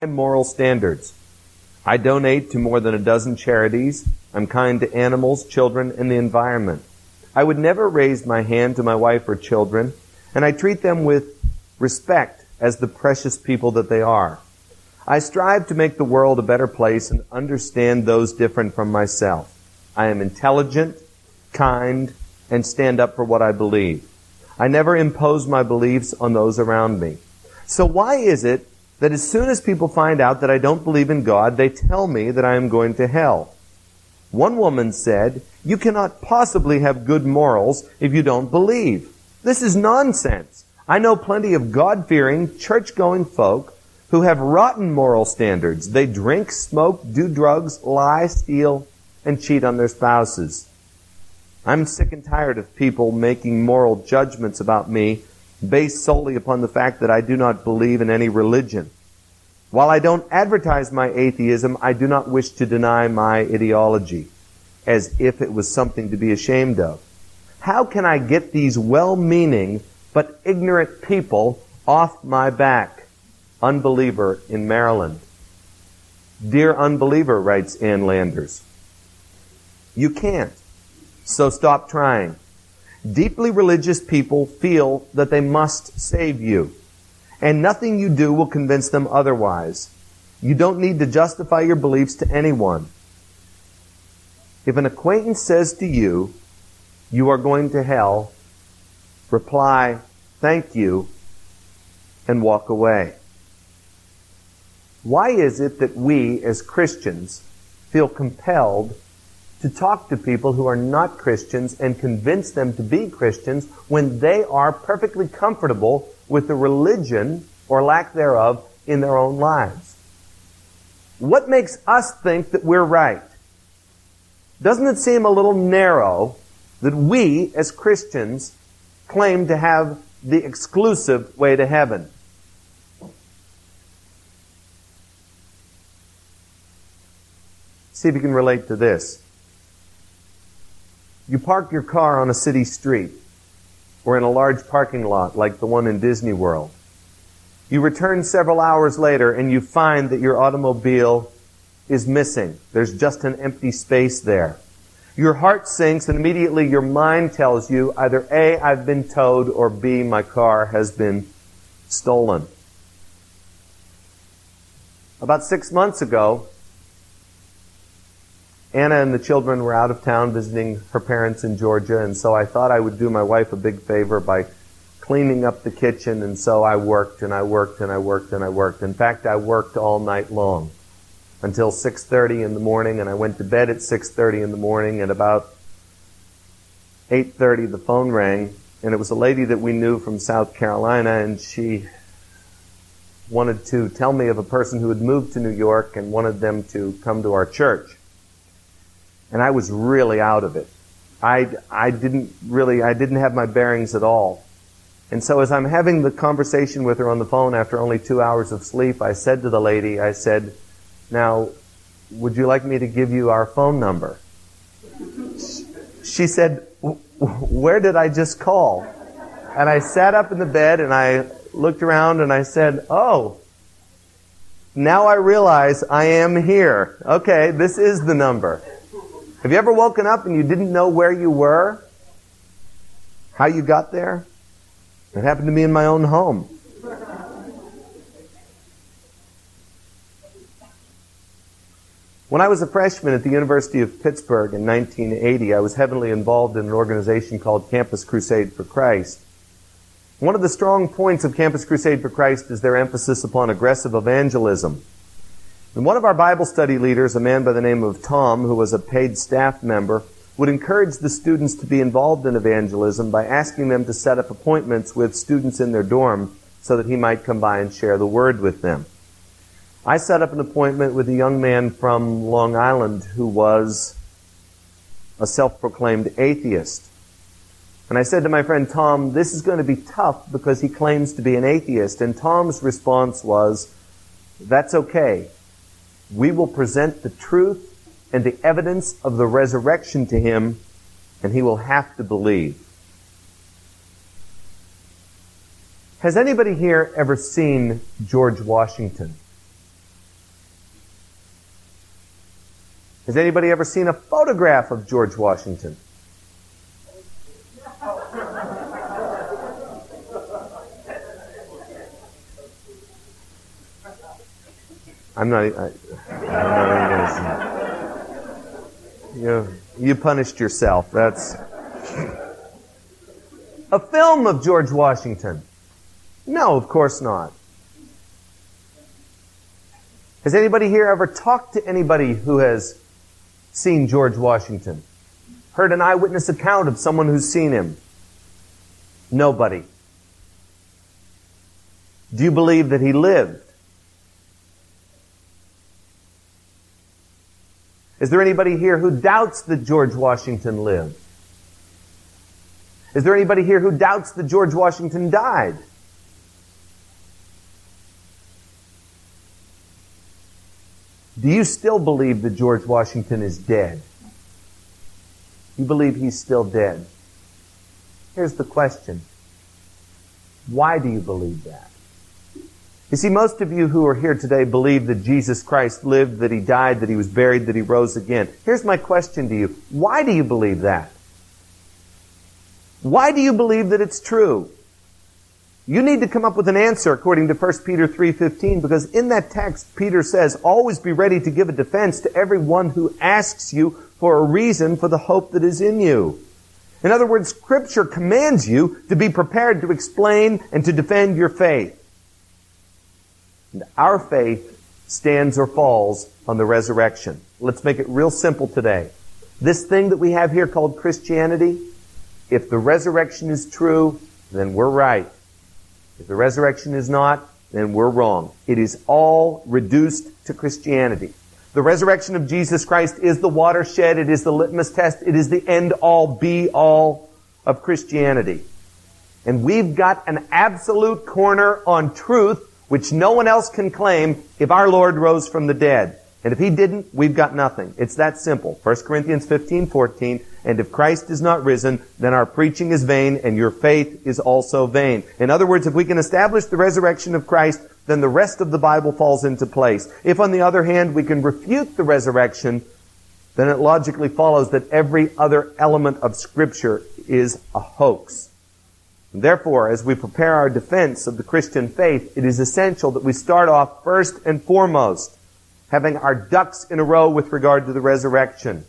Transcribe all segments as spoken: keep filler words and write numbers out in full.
moral standards. I donate to more than a dozen charities. I'm kind to animals, children, and the environment. I would never raise my hand to my wife or children, and I treat them with respect as the precious people that they are. I strive to make the world a better place and understand those different from myself. I am intelligent, kind, and stand up for what I believe. I never impose my beliefs on those around me. So why is it that as soon as people find out that I don't believe in God, they tell me that I am going to hell? One woman said, "You cannot possibly have good morals if you don't believe." This is nonsense. I know plenty of God-fearing, church-going folk who have rotten moral standards. They drink, smoke, do drugs, lie, steal, and cheat on their spouses. I'm sick and tired of people making moral judgments about me based solely upon the fact that I do not believe in any religion. While I don't advertise my atheism, I do not wish to deny my ideology, as if it was something to be ashamed of. How can I get these well-meaning but ignorant people off my back? Unbeliever in Maryland. Dear unbeliever, writes Ann Landers, you can't, so stop trying. Deeply religious people feel that they must save you, and nothing you do will convince them otherwise. You don't need to justify your beliefs to anyone. If an acquaintance says to you, "You are going to hell," reply, "Thank you," and walk away. Why is it that we, as Christians, feel compelled to talk to people who are not Christians and convince them to be Christians when they are perfectly comfortable with the religion, or lack thereof, in their own lives? What makes us think that we're right? Doesn't it seem a little narrow that we, as Christians, claim to have the exclusive way to heaven? See if you can relate to this. You park your car on a city street or in a large parking lot like the one in Disney World. You return several hours later and you find that your automobile is missing. There's just an empty space there. Your heart sinks and immediately your mind tells you either A, I've been towed, or B, my car has been stolen. About six months ago, Anna and the children were out of town visiting her parents in Georgia, and so I thought I would do my wife a big favor by cleaning up the kitchen, and so I worked and I worked and I worked and I worked. In fact, I worked all night long until six thirty in the morning, and I went to bed at six thirty in the morning. At about eight thirty, the phone rang, and it was a lady that we knew from South Carolina, and she wanted to tell me of a person who had moved to New York and wanted them to come to our church. And I was really out of it. I, I didn't really, I didn't have my bearings at all. And so as I'm having the conversation with her on the phone after only two hours of sleep, I said to the lady, I said, "Now, would you like me to give you our phone number?" She said, "Where did I just call?" And I sat up in the bed and I looked around and I said, "Oh, now I realize I am here. Okay, this is the number." Have you ever woken up and you didn't know where you were? How you got there? It happened to me in my own home. When I was a freshman at the University of Pittsburgh in nineteen eighty, I was heavily involved in an organization called Campus Crusade for Christ. One of the strong points of Campus Crusade for Christ is their emphasis upon aggressive evangelism. And one of our Bible study leaders, a man by the name of Tom, who was a paid staff member, would encourage the students to be involved in evangelism by asking them to set up appointments with students in their dorm so that he might come by and share the word with them. I set up an appointment with a young man from Long Island who was a self-proclaimed atheist. And I said to my friend Tom, "This is going to be tough because he claims to be an atheist." And Tom's response was, "That's okay. We will present the truth and the evidence of the resurrection to him, and he will have to believe." Has anybody here ever seen George Washington? Has anybody ever seen a photograph of George Washington? I'm not, I, I'm not even going to say. You, you punished yourself. That's a film of George Washington. No, of course not. Has anybody here ever talked to anybody who has seen George Washington? Heard an eyewitness account of someone who's seen him? Nobody. Do you believe that he lived? Is there anybody here who doubts that George Washington lived? Is there anybody here who doubts that George Washington died? Do you still believe that George Washington is dead? You believe he's still dead? Here's the question. Why do you believe that? You see, most of you who are here today believe that Jesus Christ lived, that he died, that he was buried, that he rose again. Here's my question to you. Why do you believe that? Why do you believe that it's true? You need to come up with an answer according to First Peter three fifteen, because in that text, Peter says, always be ready to give a defense to everyone who asks you for a reason for the hope that is in you. In other words, Scripture commands you to be prepared to explain and to defend your faith. And our faith stands or falls on the resurrection. Let's make it real simple today. This thing that we have here called Christianity, if the resurrection is true, then we're right. If the resurrection is not, then we're wrong. It is all reduced to Christianity. The resurrection of Jesus Christ is the watershed. It is the litmus test. It is the end-all, be-all of Christianity. And we've got an absolute corner on truth which no one else can claim if our Lord rose from the dead. And if he didn't, we've got nothing. It's that simple. First Corinthians fifteen fourteen, and if Christ is not risen, then our preaching is vain, and your faith is also vain. In other words, if we can establish the resurrection of Christ, then the rest of the Bible falls into place. If, on the other hand, we can refute the resurrection, then it logically follows that every other element of Scripture is a hoax. And therefore, as we prepare our defense of the Christian faith, it is essential that we start off first and foremost having our ducks in a row with regard to the resurrection.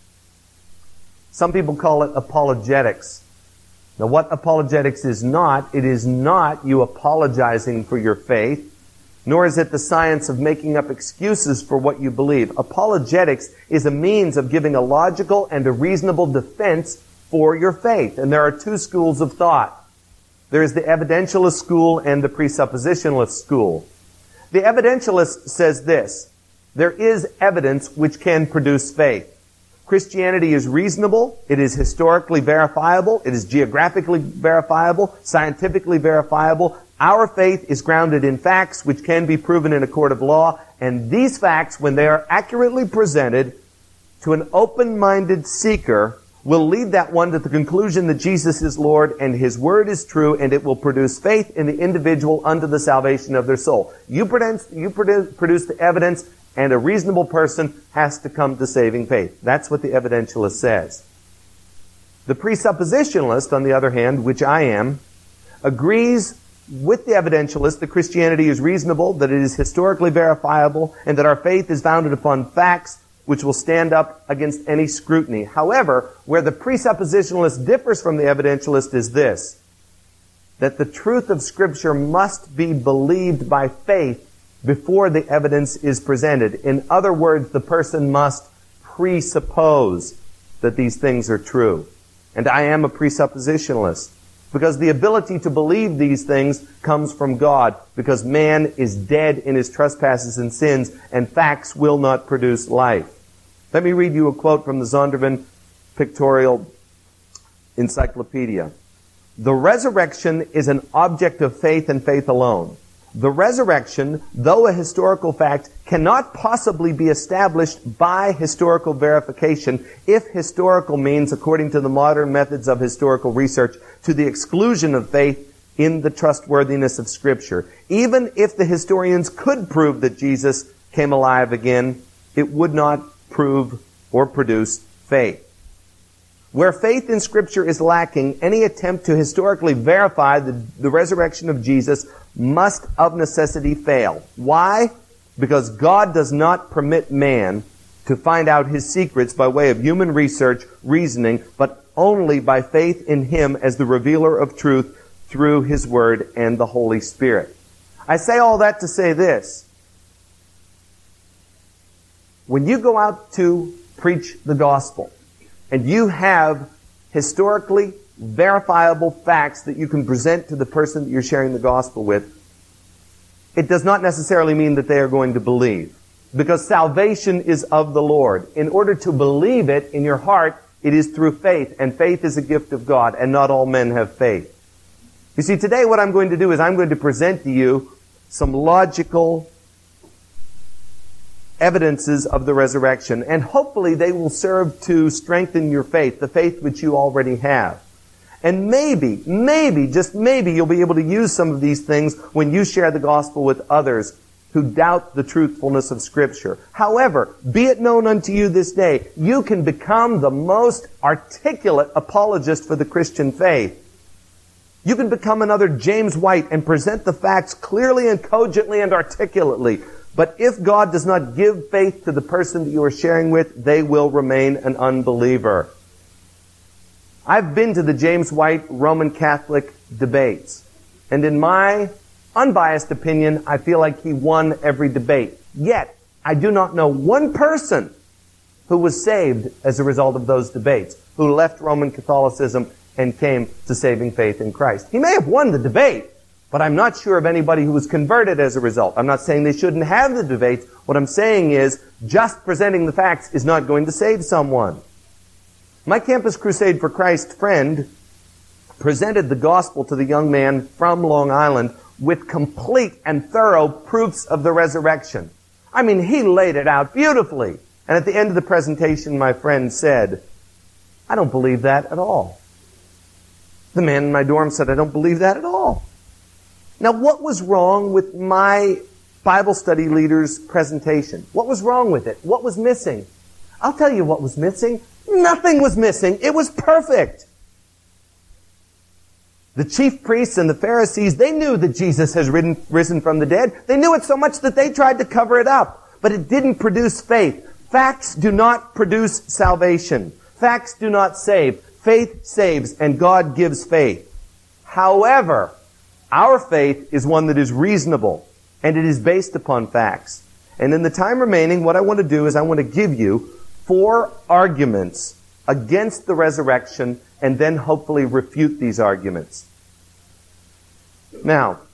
Some people call it apologetics. Now, what apologetics is not, it is not you apologizing for your faith, nor is it the science of making up excuses for what you believe. Apologetics is a means of giving a logical and a reasonable defense for your faith. And there are two schools of thought. There is the evidentialist school and the presuppositionalist school. The evidentialist says this: there is evidence which can produce faith. Christianity is reasonable, it is historically verifiable, it is geographically verifiable, scientifically verifiable. Our faith is grounded in facts which can be proven in a court of law, and these facts, when they are accurately presented to an open-minded seeker, will lead that one to the conclusion that Jesus is Lord and His Word is true, and it will produce faith in the individual unto the salvation of their soul. You produce, you produce, produce the evidence, and a reasonable person has to come to saving faith. That's what the evidentialist says. The presuppositionalist, on the other hand, which I am, agrees with the evidentialist that Christianity is reasonable, that it is historically verifiable, and that our faith is founded upon facts which will stand up against any scrutiny. However, where the presuppositionalist differs from the evidentialist is this: that the truth of Scripture must be believed by faith before the evidence is presented. In other words, the person must presuppose that these things are true. And I am a presuppositionalist, because the ability to believe these things comes from God, because man is dead in his trespasses and sins, and facts will not produce life. Let me read you a quote from the Zondervan Pictorial Encyclopedia. The resurrection is an object of faith and faith alone. The resurrection, though a historical fact, cannot possibly be established by historical verification if historical means, according to the modern methods of historical research, to the exclusion of faith in the trustworthiness of Scripture. Even if the historians could prove that Jesus came alive again, it would not prove or produce faith. Where faith in Scripture is lacking, any attempt to historically verify the, the resurrection of Jesus must of necessity fail. Why? Because God does not permit man to find out his secrets by way of human research, reasoning, but only by faith in Him as the revealer of truth through His Word and the Holy Spirit. I say all that to say this. When you go out to preach the gospel, and you have historically verifiable facts that you can present to the person that you're sharing the gospel with, it does not necessarily mean that they are going to believe. Because salvation is of the Lord. In order to believe it in your heart, it is through faith. And faith is a gift of God, and not all men have faith. You see, today what I'm going to do is I'm going to present to you some logical evidences of the resurrection, and hopefully they will serve to strengthen your faith, the faith which you already have. And maybe, maybe, just maybe, you'll be able to use some of these things when you share the gospel with others who doubt the truthfulness of Scripture. However, be it known unto you this day, you can become the most articulate apologist for the Christian faith. You can become another James White and present the facts clearly and cogently and articulately. But if God does not give faith to the person that you are sharing with, they will remain an unbeliever. I've been to the James White Roman Catholic debates, and in my unbiased opinion, I feel like he won every debate. Yet, I do not know one person who was saved as a result of those debates, who left Roman Catholicism and came to saving faith in Christ. He may have won the debate, but I'm not sure of anybody who was converted as a result. I'm not saying they shouldn't have the debates. What I'm saying is, just presenting the facts is not going to save someone. My Campus Crusade for Christ friend presented the gospel to the young man from Long Island with complete and thorough proofs of the resurrection. I mean, he laid it out beautifully. And at the end of the presentation, my friend said, "I don't believe that at all." The man in my dorm said, "I don't believe that at all." Now, what was wrong with my Bible study leader's presentation? What was wrong with it? What was missing? I'll tell you what was missing. Nothing was missing. It was perfect. The chief priests and the Pharisees, they knew that Jesus has risen, risen from the dead. They knew it so much that they tried to cover it up. But it didn't produce faith. Facts do not produce salvation. Facts do not save. Faith saves, and God gives faith. However, our faith is one that is reasonable, and it is based upon facts. And in the time remaining, what I want to do is I want to give you four arguments against the resurrection, and then hopefully refute these arguments. Now,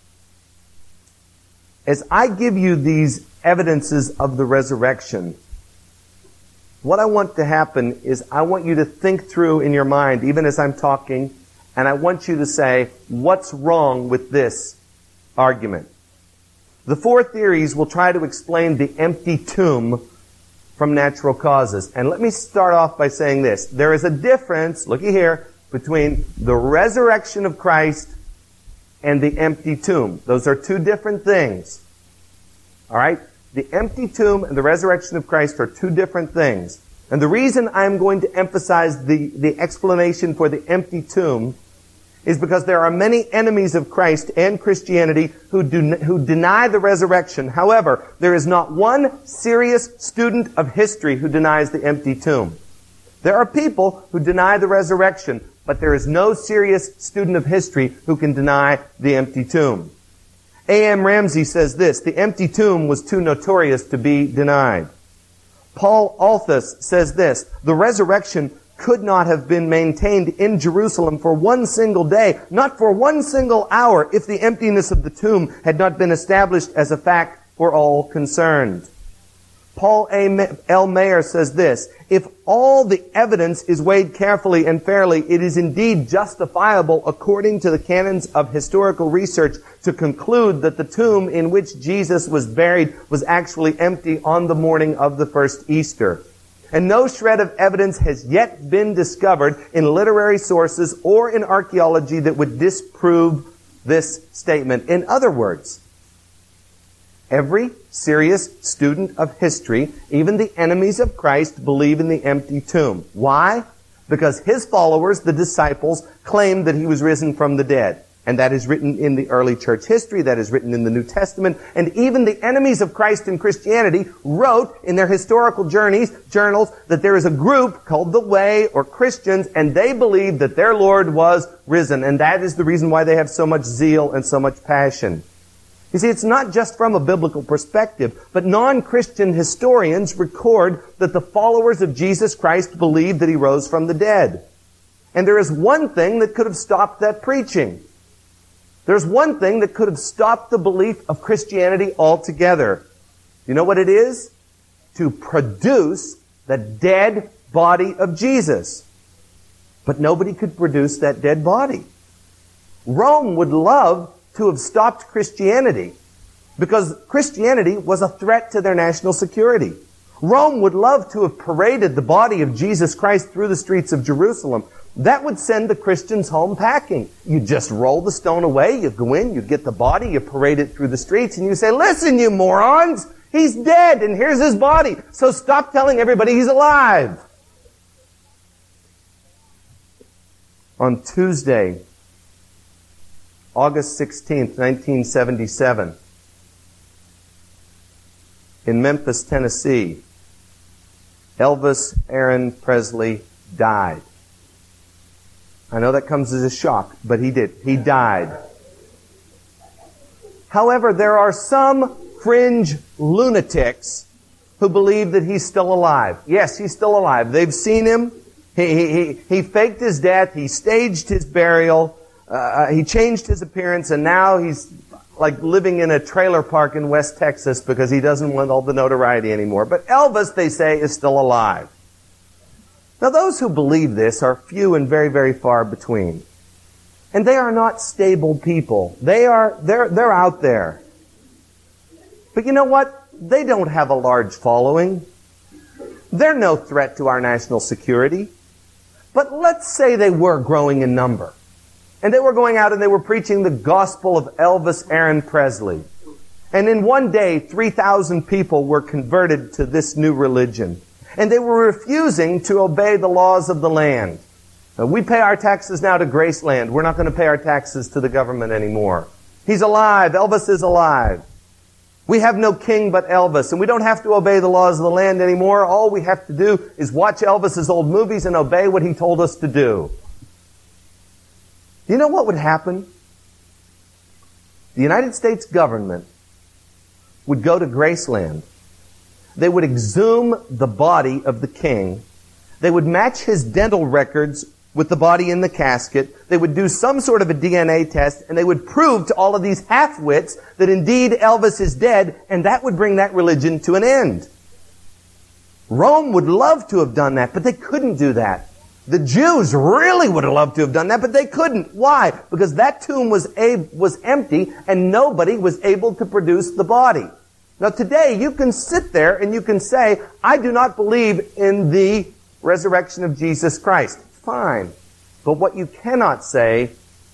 as I give you these evidences of the resurrection, what I want to happen is I want you to think through in your mind, even as I'm talking, and I want you to say, what's wrong with this argument? The four theories will try to explain the empty tomb from natural causes. And let me start off by saying this. There is a difference, looky here, between the resurrection of Christ and the empty tomb. Those are two different things. All right? The empty tomb and the resurrection of Christ are two different things. And the reason I'm going to emphasize the, the explanation for the empty tomb is because there are many enemies of Christ and Christianity who do who deny the resurrection. However, there is not one serious student of history who denies the empty tomb. There are people who deny the resurrection, but there is no serious student of history who can deny the empty tomb. A M Ramsey says this: the empty tomb was too notorious to be denied. Paul Althus says this: the resurrection could not have been maintained in Jerusalem for one single day, not for one single hour, if the emptiness of the tomb had not been established as a fact for all concerned. Paul L. Mayer says this: if all the evidence is weighed carefully and fairly, it is indeed justifiable, according to the canons of historical research, to conclude that the tomb in which Jesus was buried was actually empty on the morning of the first Easter. And no shred of evidence has yet been discovered in literary sources or in archaeology that would disprove this statement. In other words, Every serious student of history, even the enemies of Christ, believe in the empty tomb. Why? Because his followers, the disciples, claimed that he was risen from the dead. And that is written in the early church history, that is written in the New Testament, and even the enemies of Christ and Christianity wrote in their historical journeys, journals, that there is a group called the Way, or Christians, and they believe that their Lord was risen. And that is the reason why they have so much zeal and so much passion. You see, it's not just from a biblical perspective, but non-Christian historians record that the followers of Jesus Christ believed that he rose from the dead. And there is one thing that could have stopped that preaching. There's one thing that could have stopped the belief of Christianity altogether. You know what it is? To produce the dead body of Jesus. But nobody could produce that dead body. Rome would love to have stopped Christianity because Christianity was a threat to their national security. Rome would love to have paraded the body of Jesus Christ through the streets of Jerusalem. That would send the Christians home packing. You just roll the stone away, you go in, you get the body, you parade it through the streets, and you say, listen, you morons, he's dead, and here's his body. So stop telling everybody he's alive. On Tuesday, August sixteenth, nineteen seventy-seven, in Memphis, Tennessee, Elvis Aaron Presley died. I know that comes as a shock, but he did. He died. However, there are some fringe lunatics who believe that he's still alive. Yes, he's still alive. They've seen him. He, he, he, he faked his death. He staged his burial. Uh, he changed his appearance, and now he's like living in a trailer park in West Texas because he doesn't want all the notoriety anymore. But Elvis, they say, is still alive. Now, those who believe this are few and very, very far between. And they are not stable people. They are, they're, they're out there. But you know what? They don't have a large following. They're no threat to our national security. But let's say they were growing in number. And they were going out and they were preaching the gospel of Elvis Aaron Presley. And in one day, three thousand people were converted to this new religion. And they were refusing to obey the laws of the land. Now, we pay our taxes now to Graceland. We're not going to pay our taxes to the government anymore. He's alive. Elvis is alive. We have no king but Elvis, and we don't have to obey the laws of the land anymore. All we have to do is watch Elvis's old movies and obey what he told us to do. You know what would happen? The United States government would go to Graceland. They would exhume the body of the king. They would match his dental records with the body in the casket. They would do some sort of a D N A test, and they would prove to all of these half-wits that indeed Elvis is dead, and that would bring that religion to an end. Rome would love to have done that, but they couldn't do that. The Jews really would have loved to have done that, but they couldn't. Why? Because that tomb was a, was empty, and nobody was able to produce the body. Now today, you can sit there and you can say, I do not believe in the resurrection of Jesus Christ. Fine. But what you cannot say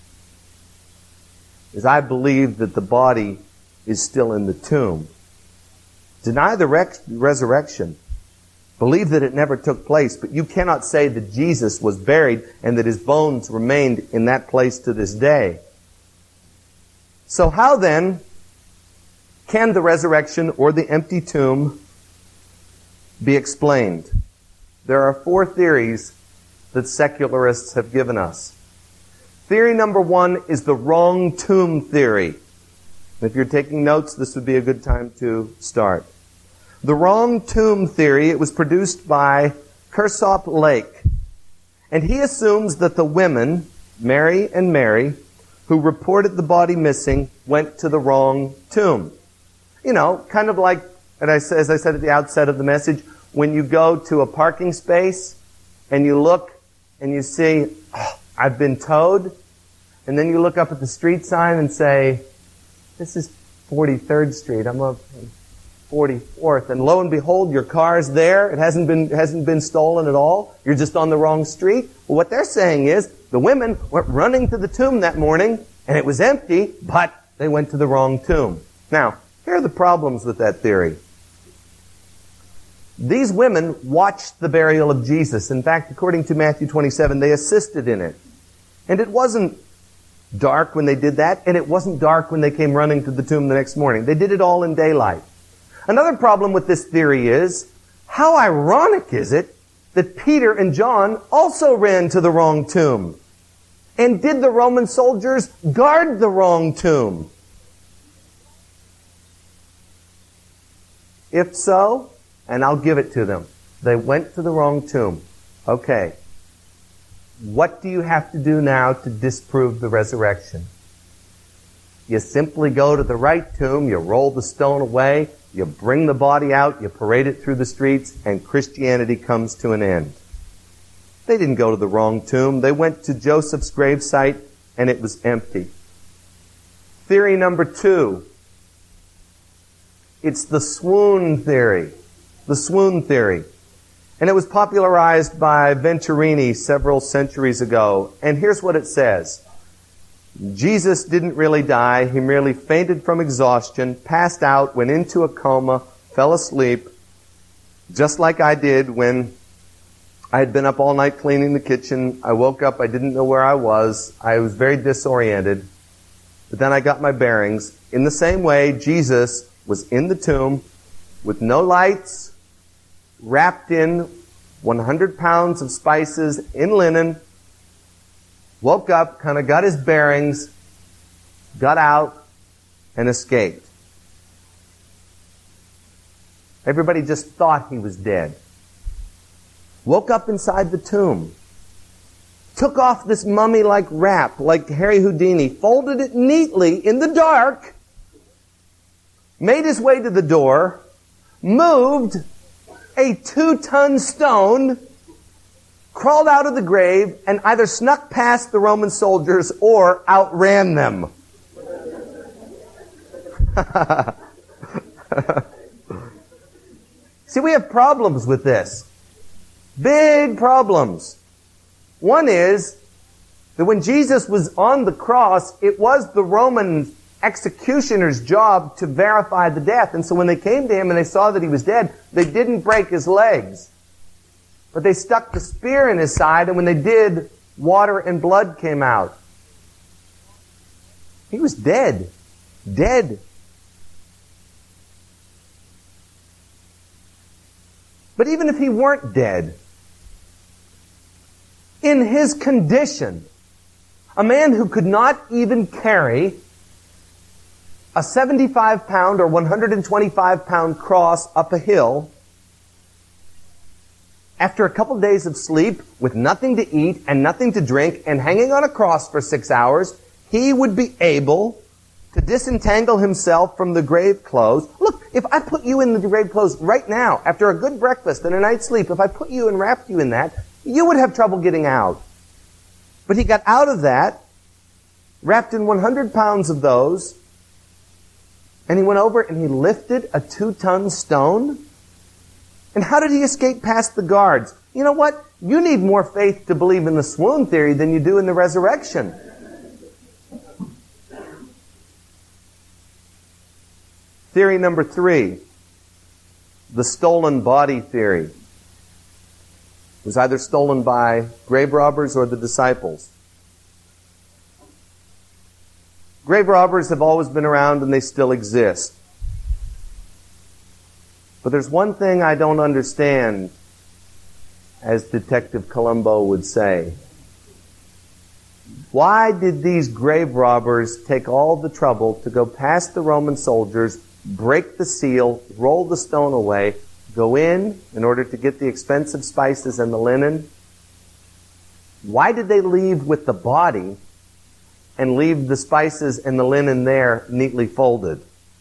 is, I believe that the body is still in the tomb. Deny the rec- resurrection. Believe that it never took place, but you cannot say that Jesus was buried and that his bones remained in that place to this day. So how then can the resurrection or the empty tomb be explained? There are four theories that secularists have given us. Theory number one is the wrong tomb theory. If you're taking notes, this would be a good time to start. The wrong tomb theory, it was produced by Kershaw Lake. And he assumes that the women, Mary and Mary, who reported the body missing, went to the wrong tomb. You know, kind of like, as I said at the outset of the message, when you go to a parking space and you look and you see, oh, I've been towed, and then you look up at the street sign and say, this is forty-third Street, I'm up forty-fourth, and lo and behold, your car's there, it hasn't been, hasn't been stolen at all, you're just on the wrong street. Well, what they're saying is, the women went running to the tomb that morning, and it was empty, but they went to the wrong tomb. Now, Here are the problems with that theory. These women watched the burial of Jesus. In fact, according to Matthew twenty-seven, they assisted in it. And it wasn't dark when they did that, and it wasn't dark when they came running to the tomb the next morning. They did it all in daylight. Another problem with this theory is, how ironic is it that Peter and John also ran to the wrong tomb? And did the Roman soldiers guard the wrong tomb? If so, and I'll give it to them, they went to the wrong tomb. Okay. What do you have to do now to disprove the resurrection? You simply go to the right tomb, you roll the stone away, you bring the body out, you parade it through the streets, and Christianity comes to an end. They didn't go to the wrong tomb. They went to Joseph's gravesite, and it was empty. Theory number two. It's the swoon theory. The swoon theory. And it was popularized by Venturini several centuries ago. And here's what it says. Jesus didn't really die. He merely fainted from exhaustion, passed out, went into a coma, fell asleep, just like I did when I had been up all night cleaning the kitchen. I woke up. I didn't know where I was. I was very disoriented. But then I got my bearings. In the same way, Jesus was in the tomb with no lights, wrapped in one hundred pounds of spices in linen, woke up, kind of got his bearings, got out, and escaped. Everybody just thought he was dead. Woke up inside the tomb, took off this mummy-like wrap, like Harry Houdini, folded it neatly in the dark, made his way to the door, moved a two-ton stone, crawled out of the grave, and either snuck past the Roman soldiers or outran them. See, we have problems with this. Big problems. One is that when Jesus was on the cross, it was the Roman executioner's job to verify the death. And so when they came to him and they saw that he was dead, they didn't break his legs. But they stuck the spear in his side, and when they did, water and blood came out. He was dead. Dead. But even if he weren't dead, in his condition, a man who could not even carry a seventy-five pound or one hundred twenty-five pound cross up a hill, after a couple days of sleep, with nothing to eat and nothing to drink, and hanging on a cross for six hours, he would be able to disentangle himself from the grave clothes. Look, if I put you in the grave clothes right now, after a good breakfast and a night's sleep, if I put you and wrapped you in that, you would have trouble getting out. But he got out of that, wrapped in one hundred pounds of those, and he went over and he lifted a two-ton stone. And how did he escape past the guards? You know what? You need more faith to believe in the swoon theory than you do in the resurrection. Theory number three, the stolen body theory. It was either stolen by grave robbers or the disciples. Grave robbers have always been around and they still exist. But there's one thing I don't understand, as Detective Columbo would say. Why did these grave robbers take all the trouble to go past the Roman soldiers, break the seal, roll the stone away, go in in order to get the expensive spices and the linen? Why did they leave with the body and leave the spices and the linen there neatly folded?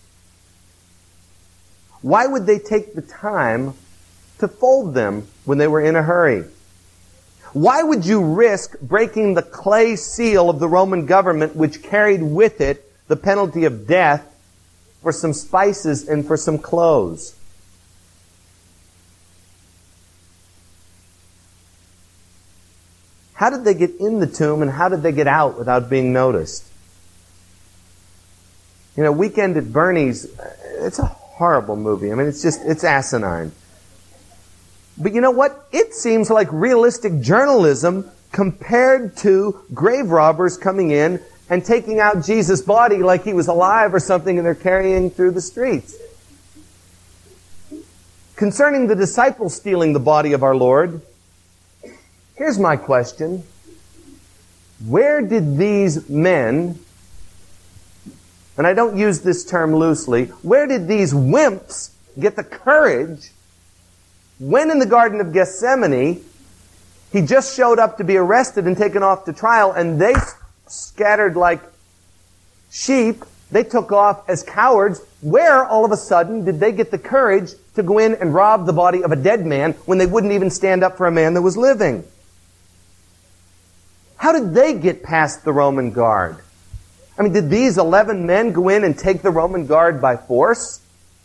Why would they take the time to fold them when they were in a hurry? Why would you risk breaking the clay seal of the Roman government, which carried with it the penalty of death, for some spices and for some clothes? How did they get in the tomb and how did they get out without being noticed? You know, Weekend at Bernie's, it's a horrible movie. I mean, it's just, it's asinine. But you know what? It seems like realistic journalism compared to grave robbers coming in and taking out Jesus' body like he was alive or something, and they're carrying through the streets. Concerning the disciples stealing the body of our Lord, here's my question. Where did these men, and I don't use this term loosely, where did these wimps get the courage when in the Garden of Gethsemane he just showed up to be arrested and taken off to trial, and they scattered like sheep? They took off as cowards. Where, all of a sudden, did they get the courage to go in and rob the body of a dead man when they wouldn't even stand up for a man that was living? How did they get past the Roman guard? I mean, did these eleven men go in and take the Roman guard by force?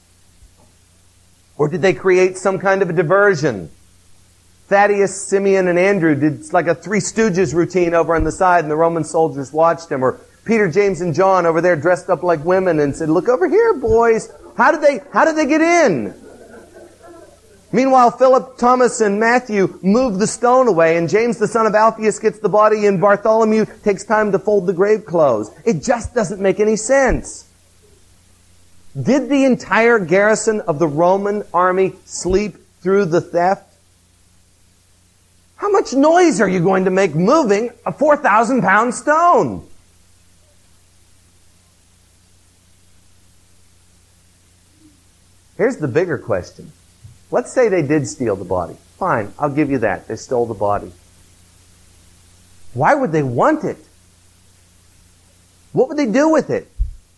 Or did they create some kind of a diversion? Thaddeus, Simeon, and Andrew did like a Three Stooges routine over on the side, and the Roman soldiers watched them. Or Peter, James, and John over there dressed up like women and said, "Look over here, boys. How did they, how did they get in?" Meanwhile, Philip, Thomas, and Matthew move the stone away, and James, the son of Alphaeus, gets the body, and Bartholomew takes time to fold the grave clothes. It just doesn't make any sense. Did the entire garrison of the Roman army sleep through the theft? How much noise are you going to make moving a four thousand pound stone? Here's the bigger question. Let's say they did steal the body. Fine, I'll give you that. They stole the body. Why would they want it? What would they do with it?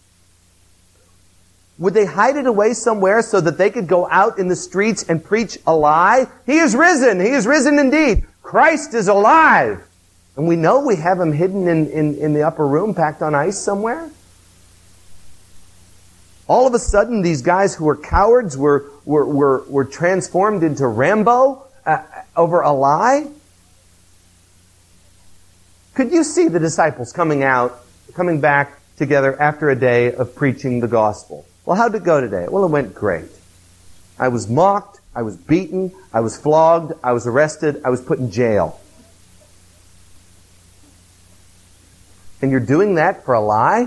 Would they hide it away somewhere so that they could go out in the streets and preach a lie? He is risen. He is risen indeed. Christ is alive. And we know we have him hidden in, in, in the upper room, packed on ice somewhere. All of a sudden, these guys who were cowards were, were, were, were transformed into Rambo uh, over a lie. Could you see the disciples coming out, coming back together after a day of preaching the gospel? Well, how'd it go today? Well, it went great. I was mocked, I was beaten, I was flogged, I was arrested, I was put in jail. And you're doing that for a lie?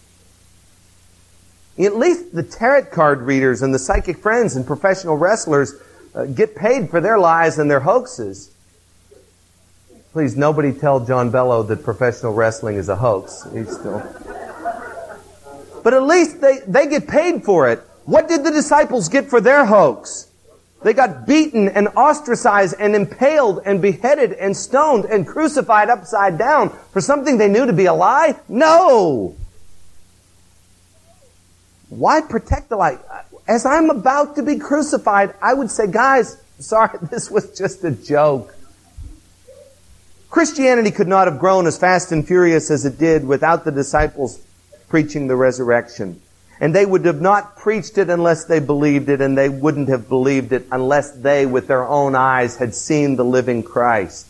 At least the tarot card readers and the psychic friends and professional wrestlers uh, get paid for their lies and their hoaxes. Please, nobody tell John Bello that professional wrestling is a hoax. He's still... But at least they, they get paid for it. What did the disciples get for their hoax? They got beaten and ostracized and impaled and beheaded and stoned and crucified upside down for something they knew to be a lie? No! Why protect the lie? As I'm about to be crucified, I would say, guys, sorry, this was just a joke. Christianity could not have grown as fast and furious as it did without the disciples preaching the resurrection. And they would have not preached it unless they believed it, and they wouldn't have believed it unless they, with their own eyes, had seen the living Christ.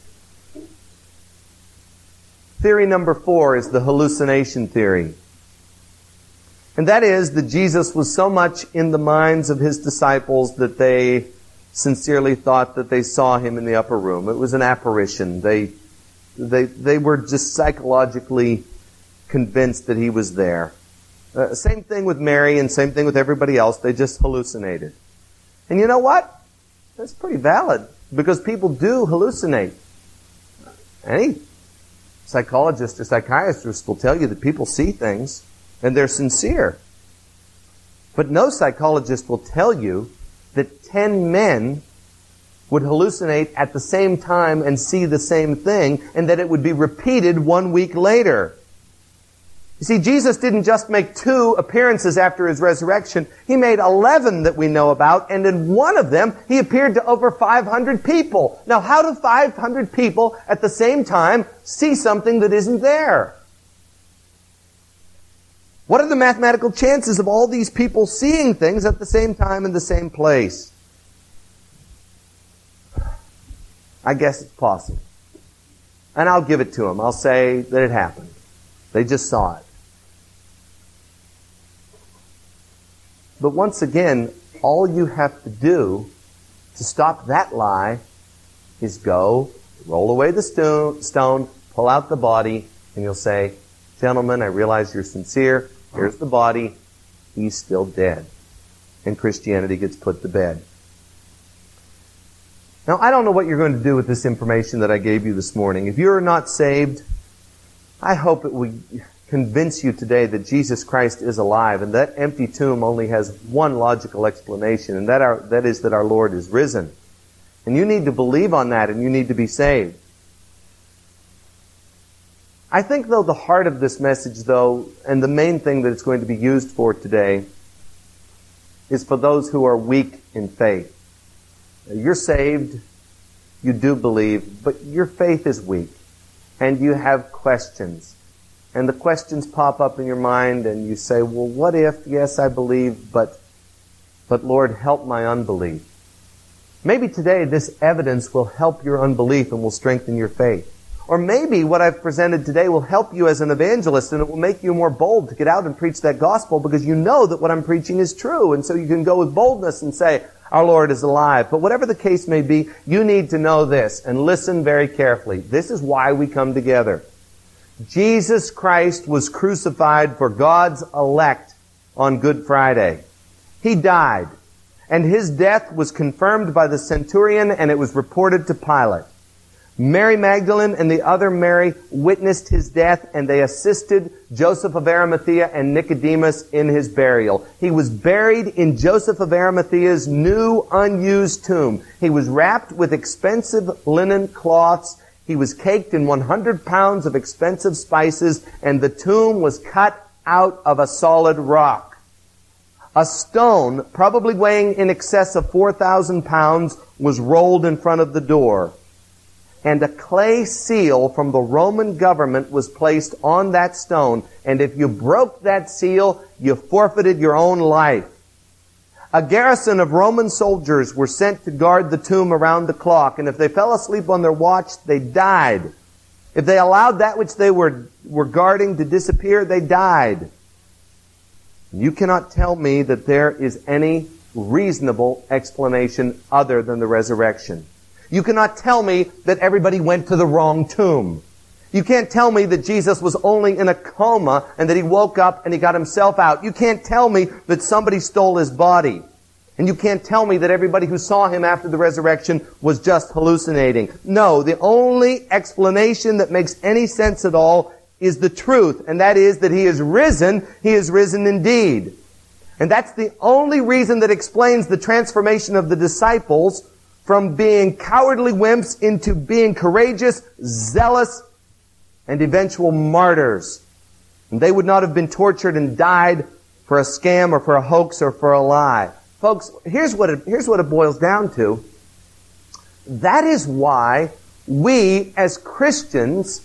Theory number four is the hallucination theory. And that is that Jesus was so much in the minds of his disciples that they sincerely thought that they saw him in the upper room. It was an apparition. They, they, they were just psychologically convinced that he was there. Uh, same thing with Mary and same thing with everybody else. They just hallucinated. And you know what? That's pretty valid because people do hallucinate. Any psychologist or psychiatrist will tell you that people see things and they're sincere. But no psychologist will tell you that ten men would hallucinate at the same time and see the same thing and that it would be repeated one week later. You see, Jesus didn't just make two appearances after his resurrection. He made eleven that we know about, and in one of them, he appeared to over five hundred people. Now, how do five hundred people at the same time see something that isn't there? What are the mathematical chances of all these people seeing things at the same time in the same place? I guess it's possible. And I'll give it to them. I'll say that it happened. They just saw it. But once again, all you have to do to stop that lie is go, roll away the sto- stone, pull out the body, and you'll say, gentlemen, I realize you're sincere. Here's the body. He's still dead. And Christianity gets put to bed. Now, I don't know what you're going to do with this information that I gave you this morning. If you're not saved, I hope it will convince you today that Jesus Christ is alive, and that empty tomb only has one logical explanation, and that, our, that is that our Lord is risen. And you need to believe on that, and you need to be saved. I think, though, the heart of this message, though, and the main thing that it's going to be used for today is for those who are weak in faith. You're saved, you do believe, but your faith is weak, and you have questions. And the questions pop up in your mind, and you say, well, what if, yes, I believe, but, but Lord, help my unbelief. Maybe today this evidence will help your unbelief and will strengthen your faith. Or maybe what I've presented today will help you as an evangelist, and it will make you more bold to get out and preach that gospel because you know that what I'm preaching is true. And so you can go with boldness and say, our Lord is alive. But whatever the case may be, you need to know this and listen very carefully. This is why we come together. Jesus Christ was crucified for God's elect on Good Friday. He died, and His death was confirmed by the centurion, and it was reported to Pilate. Mary Magdalene and the other Mary witnessed His death, and they assisted Joseph of Arimathea and Nicodemus in His burial. He was buried in Joseph of Arimathea's new, unused tomb. He was wrapped with expensive linen cloths. He was caked in one hundred pounds of expensive spices, and the tomb was cut out of a solid rock. A stone, probably weighing in excess of four thousand pounds, was rolled in front of the door. And a clay seal from the Roman government was placed on that stone. And if you broke that seal, you forfeited your own life. A garrison of Roman soldiers were sent to guard the tomb around the clock. And if they fell asleep on their watch, they died. If they allowed that which they were, were guarding to disappear, they died. You cannot tell me that there is any reasonable explanation other than the resurrection. You cannot tell me that everybody went to the wrong tomb. You can't tell me that Jesus was only in a coma and that He woke up and He got Himself out. You can't tell me that somebody stole His body. And you can't tell me that everybody who saw Him after the resurrection was just hallucinating. No, the only explanation that makes any sense at all is the truth, and that is that He is risen. He is risen indeed. And that's the only reason that explains the transformation of the disciples from being cowardly wimps into being courageous, zealous, and eventual martyrs. And they would not have been tortured and died for a scam or for a hoax or for a lie. Folks, here's what it, here's what it boils down to. That is why we as Christians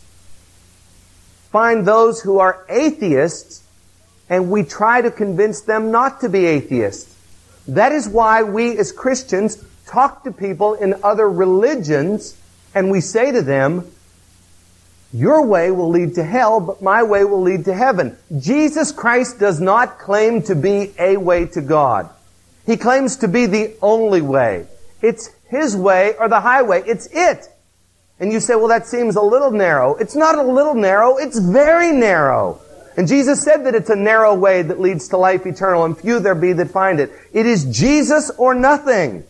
find those who are atheists and we try to convince them not to be atheists. That is why we as Christians talk to people in other religions and we say to them, your way will lead to hell, but my way will lead to heaven. Jesus Christ does not claim to be a way to God. He claims to be the only way. It's His way or the highway. It's it. And you say, well, that seems a little narrow. It's not a little narrow. It's very narrow. And Jesus said that it's a narrow way that leads to life eternal, and few there be that find it. It is Jesus or nothing.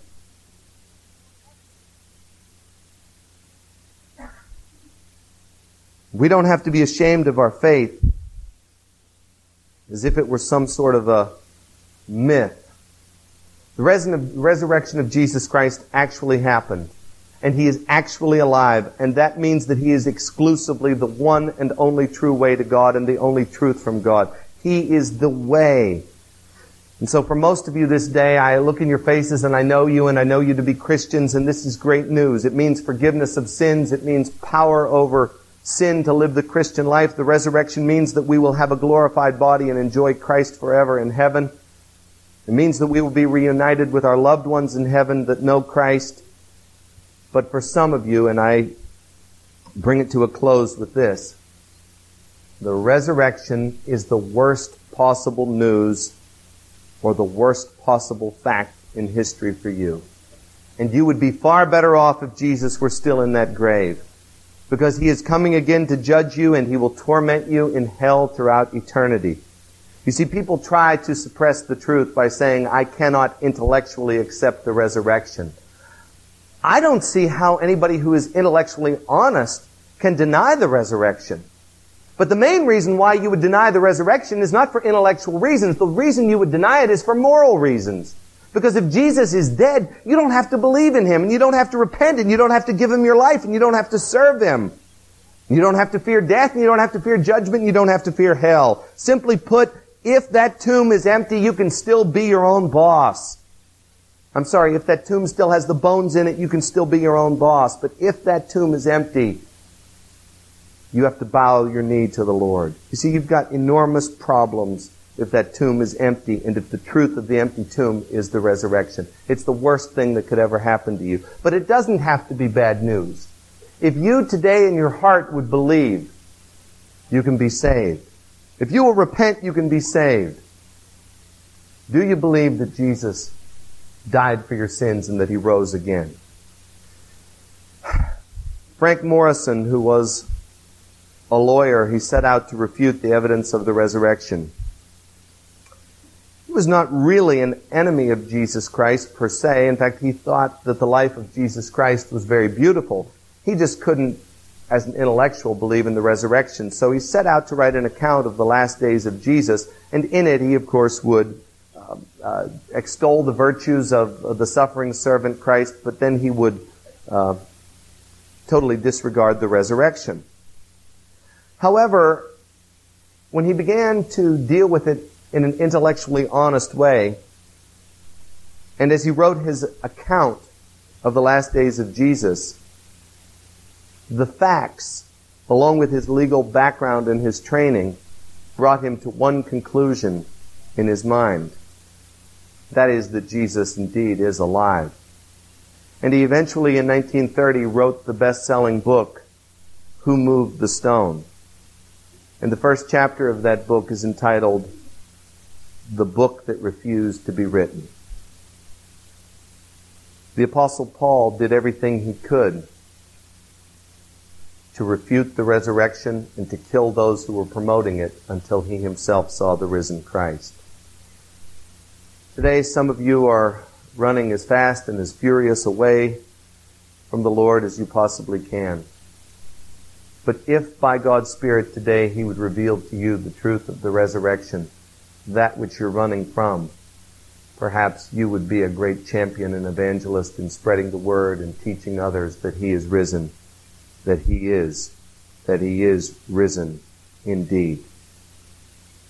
We don't have to be ashamed of our faith as if it were some sort of a myth. The resurrection of Jesus Christ actually happened, and He is actually alive, and that means that He is exclusively the one and only true way to God and the only truth from God. He is the way. And so for most of you this day, I look in your faces and I know you and I know you to be Christians, and this is great news. It means forgiveness of sins. It means power over sin to live the Christian life. The resurrection means that we will have a glorified body and enjoy Christ forever in heaven. It means that we will be reunited with our loved ones in heaven that know Christ. But for some of you, and I bring it to a close with this, the resurrection is the worst possible news or the worst possible fact in history for you. And you would be far better off if Jesus were still in that grave, because He is coming again to judge you, and He will torment you in hell throughout eternity. You see, people try to suppress the truth by saying, I cannot intellectually accept the resurrection. I don't see how anybody who is intellectually honest can deny the resurrection. But the main reason why you would deny the resurrection is not for intellectual reasons. The reason you would deny it is for moral reasons. Because if Jesus is dead, you don't have to believe in Him, and you don't have to repent, and you don't have to give Him your life, and you don't have to serve Him. You don't have to fear death, and you don't have to fear judgment, and you don't have to fear hell. Simply put, if that tomb is empty, you can still be your own boss. I'm sorry, if that tomb still has the bones in it, you can still be your own boss. But if that tomb is empty, you have to bow your knee to the Lord. You see, you've got enormous problems if that tomb is empty, and if the truth of the empty tomb is the resurrection. It's the worst thing that could ever happen to you. But it doesn't have to be bad news. If you today in your heart would believe, you can be saved. If you will repent, you can be saved. Do you believe that Jesus died for your sins and that He rose again? Frank Morrison, who was a lawyer, he set out to refute the evidence of the resurrection. He was not really an enemy of Jesus Christ per se. In fact, he thought that the life of Jesus Christ was very beautiful. He just couldn't, as an intellectual, believe in the resurrection. So he set out to write an account of the last days of Jesus, and in it he, of course, would uh, uh, extol the virtues of, of the suffering servant Christ, but then he would uh, totally disregard the resurrection. However, when he began to deal with it in an intellectually honest way, and as he wrote his account of the last days of Jesus, the facts, along with his legal background and his training, brought him to one conclusion in his mind. That is, that Jesus indeed is alive. And he eventually, in nineteen thirty, wrote the best-selling book, Who Moved the Stone? And the first chapter of that book is entitled, The Book That Refused to Be Written. The Apostle Paul did everything he could to refute the resurrection and to kill those who were promoting it until he himself saw the risen Christ. Today, some of you are running as fast and as furious away from the Lord as you possibly can. But if by God's Spirit today He would reveal to you the truth of the resurrection, that which you're running from, perhaps you would be a great champion and evangelist in spreading the word and teaching others that He is risen, that He is, that He is risen indeed.